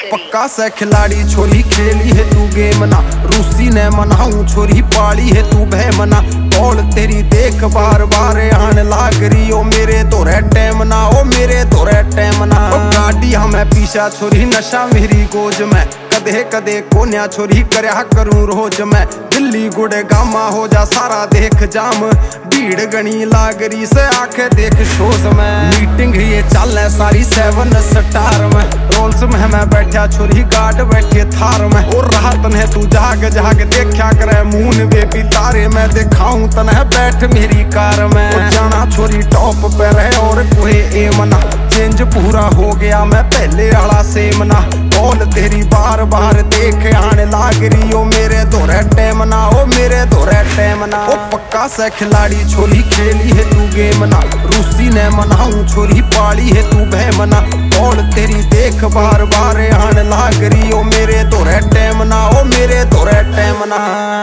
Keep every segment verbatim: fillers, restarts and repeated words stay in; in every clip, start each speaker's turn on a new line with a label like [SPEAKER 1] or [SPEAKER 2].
[SPEAKER 1] पक्का से खिलाड़ी छोरी खेली है तू गेम ना, रूसी ने मनाऊं छोरी पाली है तू भय मना। बॉल तेरी देख बार बार आने लाग रही ओ मेरे तोरे टैम ना, ओ मेरे तोरे टैम ना। गाड़ी हमें पीछा छोरी नशा मेरी गोज में, कदे कदे कोन्या छोरी करया करूं रोज मैं। दिल्ली गुड़गामा हो जा सारा देख जाम, भीड़ गणी लागरी से आखे देख शोज में। मीटिंग ये चल सारी सेवन स्टार में, रोल्स में मैं बैठा छोरी गार्ड बैठे थार में। और रात ने तू जाग जाग देखा करे मून बेबी तारे में, दिखाऊं तने बैठ मेरी कार में। और जाना छोरी टॉप पे रहे और कोई एम ना, चेंज पूरा हो गया मैं पहले आला सेम ना। बॉल तेरी बार बार देख आने लाग रही ओ मेरे तोरे टैम ना, ओ मेरे तोरे टैम ना। ओ पक्का से खिलाड़ी छोरी खेली है तू गेम ना, रूसी ने मनाऊं छोरी पाली है तू भय मना। बॉल तेरी देख बार बार आने लाग रही ओ मेरे तोरे टैम ना, ओ मेरे तोरे टैम ना।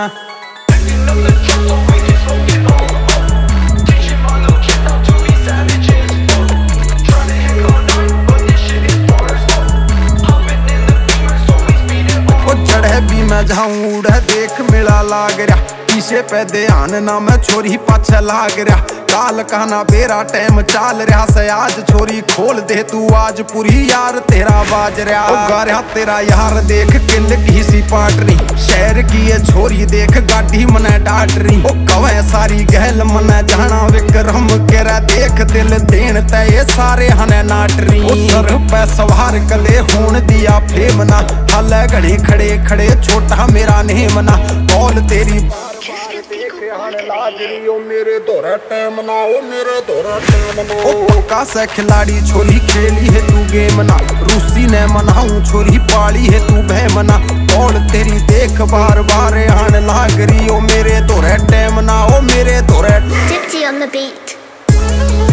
[SPEAKER 1] मैं जाऊं उड़े देख मेला लाग रहा, पीछे पे ध्यान ना मैं छोरी पाछे लाग रहा। काल कहना बेरा टाइम चाल रहा से, आज छोरी खोल दे तू आज पूरी यार तेरा बाज रहा। गा रहा तेरा यार देख किल की सी पाटरी, शहर की ये छोरी देख गाड़ी मने डाटरी। ओ कवे सारी गहल मने जाना विक्रम केरा, देख दिल देन ते ये सारे हने नाटरी। ओ सर पे सवार कले होन दिया फेम ना, हल घड़ी खड़े खड़े छोटा मेरा नेम ना। बॉल तेरी ओ मेरे तोरे टैम ना, ओ मेरे तोरे टैम ना। ओ पक्का से खिलाड़ी छोरी खेली है तू गेम ना, रूसी ने मनाऊं छोरी पाली है तू भय मना। बॉल तेरी देख बार बार आने लाग रही ओ मेरे तोरे टैम ना, ओ मेरे तोरे।
[SPEAKER 2] Dipsy on the beat.